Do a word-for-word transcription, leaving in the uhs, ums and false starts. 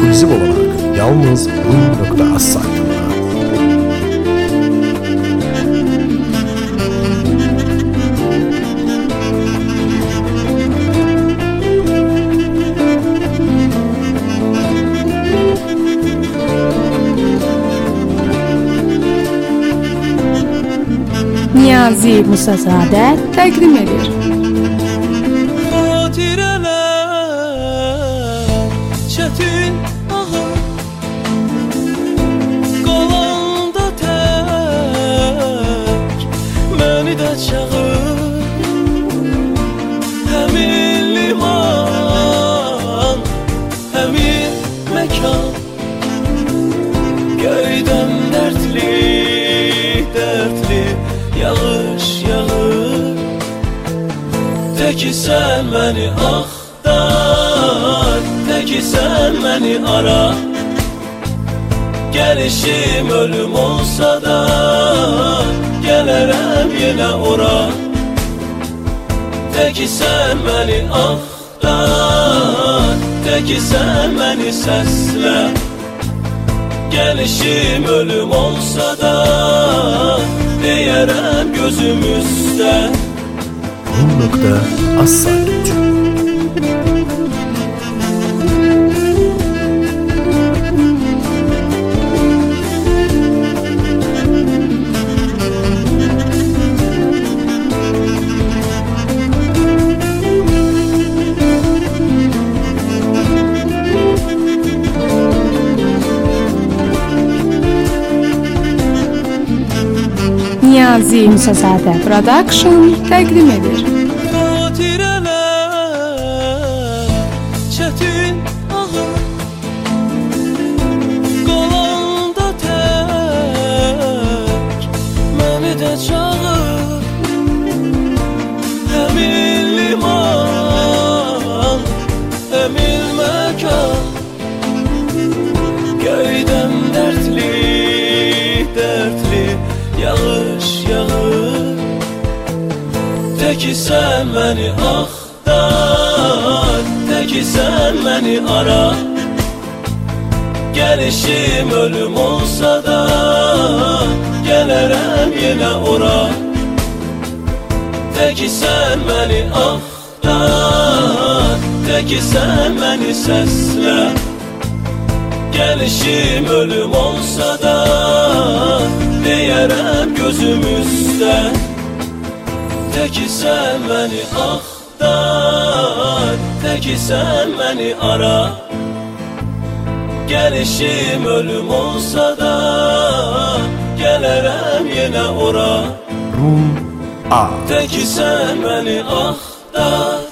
ekskluziv olaraq yalnız rum nöqtə az saytında. Niyazi Musazadə təqdim edir. Xatirələr çətin ağır, qalanda tək məni də çağır. Həmin liman, həmin məkan, göydən dərdli, dərdli yağış yağır. Təki sən məni axtar, təki sən məni ara. Gəlişim ölüm olsa da gələrəm yenə ora. Təki sən məni axtar, təki sən məni səslə. Gəlişim ölüm olsa da deyərəm gözüm üstə. rum nöqtə az saytı üçün. Niyazi Musazadə Production təqdim edir. Xatirələr çətin ağır, qalanda tək məni də çağır. Həmin liman, həmin məkan, göydən dərdli, dərdli yağış yağır. Təki sən məni axtar, təki sən məni ara. Gəlişim ölüm olsa da gələrəm yenə ora. Təki sən məni axtar, təki sən məni səslə. Gəlişim ölüm olsa da deyərəm gözüm üstə. Təki sən məni axtar, təki sən məni ara. Gəlişim ölüm olsa da gələrəm yenə ora. Rum A. Təki sən məni axtar,